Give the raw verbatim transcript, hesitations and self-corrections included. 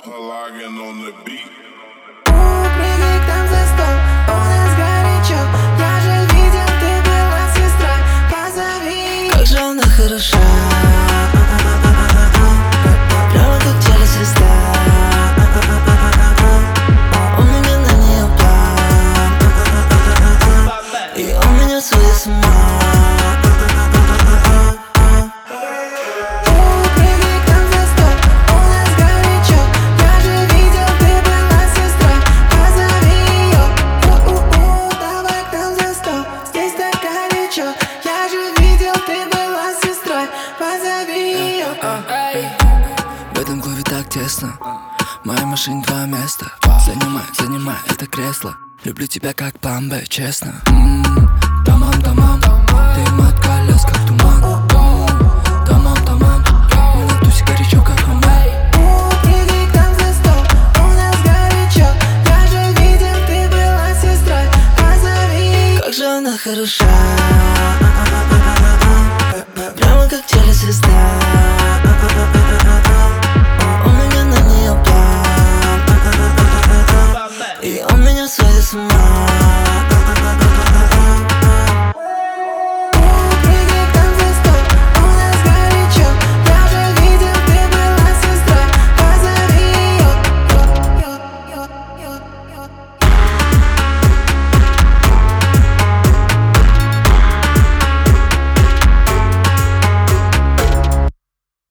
Pelagian on the beat. Прыгай к нам за стол, у нас горячо. Я же видел, ты была сестра. Позови. Как же она хороша, прямо как телесвиста. У меня на нее план, и у меня своя с ума. Я же видел, ты была сестрой. Позови ее. В этом клубе так тесно. В моей машине два места. Занимай, занимай это кресло. Люблю тебя как план Б, честно. М-м, Тамам, тамам. Ты мат колес, как туман. М-м, Тамам, тамам. Мы на тусе горячо, как роман. Прыгай к нам за стол, у нас горячо. Я же видел, ты была сестрой. Позови. Как же она хороша, прямо как телесвиста.